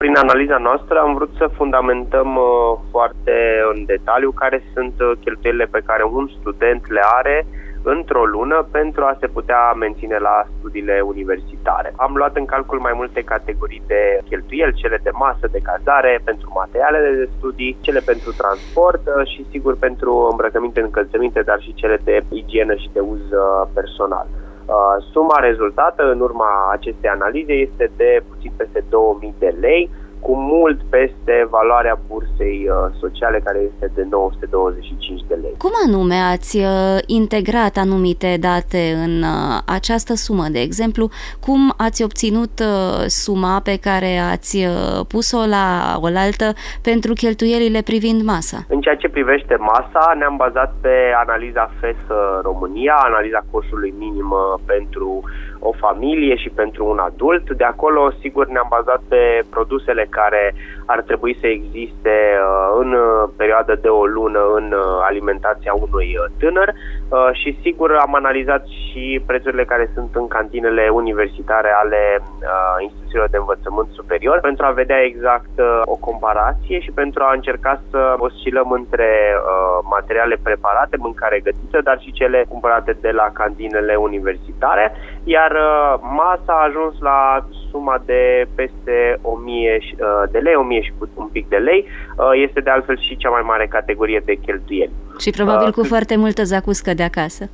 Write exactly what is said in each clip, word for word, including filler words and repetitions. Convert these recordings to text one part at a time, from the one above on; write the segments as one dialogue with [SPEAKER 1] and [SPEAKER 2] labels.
[SPEAKER 1] prin analiza noastră am vrut să fundamentăm uh, foarte în detaliu care sunt uh, cheltuielile pe care un student le are într-o lună pentru a se putea menține la studiile universitare. Am luat în calcul mai multe categorii de cheltuieli, cele de masă, de cazare, pentru materialele de studii, cele pentru transport și sigur pentru îmbrăcăminte, încălțăminte, dar și cele de igienă și de uz personal. Suma rezultată în urma acestei analize este de puțin peste două mii de lei, cu mult peste valoarea bursei uh, sociale, care este de nouă sute douăzeci și cinci de lei.
[SPEAKER 2] Cum anume ați uh, integrat anumite date în uh, această sumă? De exemplu, cum ați obținut uh, suma pe care ați uh, pus-o la oaltă pentru cheltuielile privind masa?
[SPEAKER 1] În ceea ce privește masa, ne-am bazat pe analiza F E S România, analiza costului minim pentru o familie și pentru un adult. De acolo, sigur, ne-am bazat pe produsele care ar trebui să existe în perioada de o lună în alimentația unui tânăr și, sigur, am analizat și prețurile care sunt în cantinele universitare ale instituțiilor de învățământ superior pentru a vedea exact o comparație și pentru a încerca să oscilăm între materiale preparate, mâncare gătită, dar și cele cumpărate de la cantinele universitare, iar masa a ajuns la suma de peste o mie de lei, o mie și un pic de lei. Este de altfel și cea mai mare categorie de cheltuieli.
[SPEAKER 2] Și probabil uh, cu foarte multă zacuscă de acasă.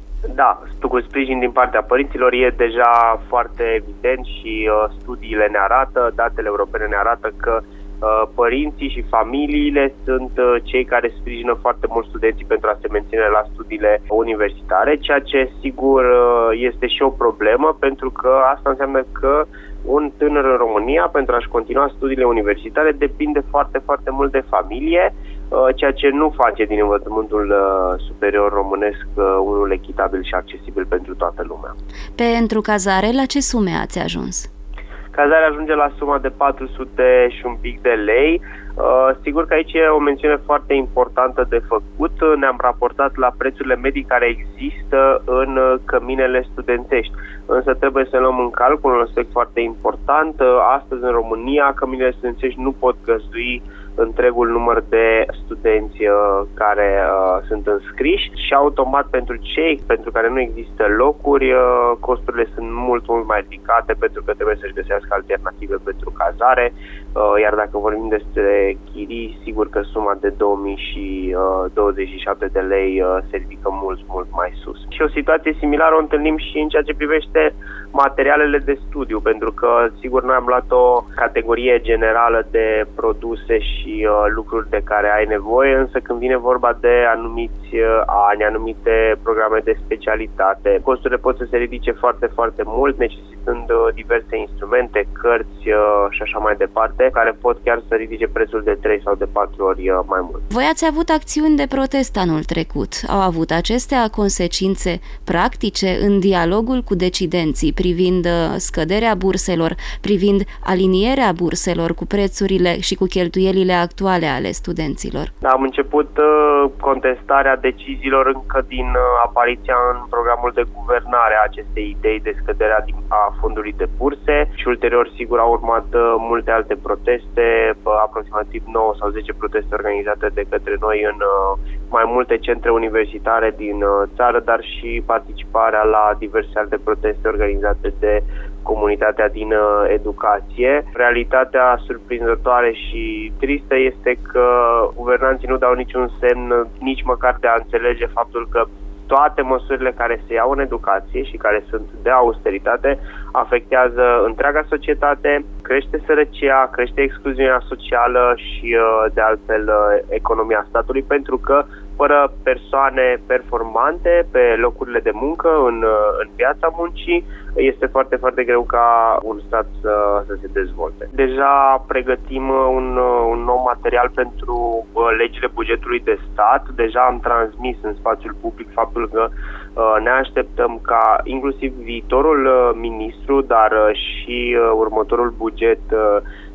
[SPEAKER 1] Da, cu sprijin din partea părinților e deja foarte evident și uh, studiile ne arată, datele europene ne arată că uh, părinții și familiile sunt uh, cei care sprijină foarte mult studenții pentru a se menține la studiile universitare, ceea ce sigur uh, este și o problemă, pentru că asta înseamnă că un tânăr în România, pentru a-și continua studiile universitare, depinde foarte, foarte mult de familie, ceea ce nu face din învățământul superior românesc unul echitabil și accesibil pentru toată lumea.
[SPEAKER 2] Pentru cazare, la ce sume ați ajuns?
[SPEAKER 1] Cazarea ajunge la suma de patru sute și un pic de lei. Uh, sigur că aici e o mențiune foarte importantă de făcut. Ne-am raportat la prețurile medii care există în căminele studențești. Însă trebuie să luăm în calcul un aspect foarte important. Astăzi în România căminele studențești nu pot găzdui întregul număr de studenți uh, care uh, sunt înscriși și automat pentru cei pentru care nu există locuri, uh, costurile sunt mult, mult mai ridicate pentru că trebuie să-și găsească alternative pentru cazare, uh, iar dacă vorbim despre chirii, sigur că suma de două mii douăzeci și șapte de lei uh, se ridică mult, mult mai sus. Și o situație similară o întâlnim și în ceea ce privește materialele de studiu, pentru că, sigur, noi am luat o categorie generală de produse și uh, lucruri de care ai nevoie, însă când vine vorba de anumiți uh, ani, anumite programe de specialitate, costurile pot să se ridice foarte, foarte mult, necesitând uh, diverse instrumente, cărți uh, și așa mai departe, care pot chiar să ridice prețul de trei sau de patru ori uh, mai mult.
[SPEAKER 2] Voi ați avut acțiuni de protest anul trecut. Au avut acestea consecințe practice în dialogul cu decidenții privind scăderea burselor, privind alinierea burselor cu prețurile și cu cheltuielile actuale ale studenților?
[SPEAKER 1] Am început uh, contestarea deciziilor încă din uh, apariția în programul de guvernare a acestei idei de scăderea a fondului de burse și ulterior, sigur, au urmat uh, multe alte proteste, uh, aproximativ nouă sau zece proteste organizate de către noi în uh, mai multe centre universitare din uh, țară, dar și participarea la diverse alte proteste organizate de comunitatea din uh, educație. Realitatea surprinzătoare și tristă este că guvernanții nu dau niciun semn, nici măcar de a înțelege faptul că toate măsurile care se iau în educație și care sunt de austeritate afectează întreaga societate, crește sărăcia, crește excluziunea socială și, de altfel, economia statului, pentru că fără persoane performante pe locurile de muncă, în, în piața muncii, este foarte, foarte greu ca un stat să, să se dezvolte. Deja pregătim un, un nou material pentru legile bugetului de stat. Deja am transmis în spațiul public faptul că ne așteptăm ca inclusiv viitorul ministru, dar și următorul buget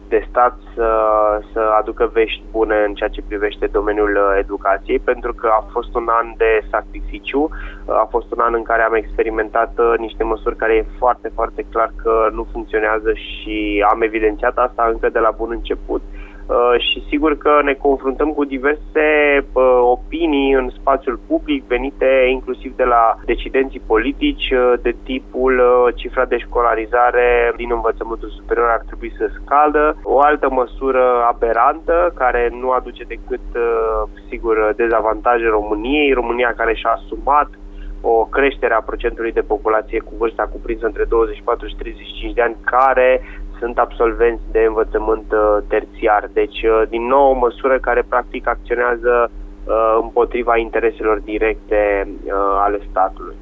[SPEAKER 1] de stat să, să aducă vești bune în ceea ce privește domeniul educației, pentru că a fost un an de sacrificiu, a fost un an în care am experimentat niște măsuri care e foarte, foarte clar că nu funcționează și am evidențiat asta încă de la bun început. Uh, și sigur că ne confruntăm cu diverse uh, opinii în spațiul public venite inclusiv de la decidenții politici uh, de tipul uh, cifra de școlarizare din învățământul superior ar trebui să scadă. O altă măsură aberantă care nu aduce decât uh, sigur dezavantaje României, România care și-a asumat o creștere a procentului de populație cu vârsta cuprinsă între douăzeci și patru și treizeci și cinci de ani care sunt absolvenți de învățământ uh, terțiar. Deci, uh, din nou, o măsură care practic acționează uh, împotriva intereselor directe uh, ale statului.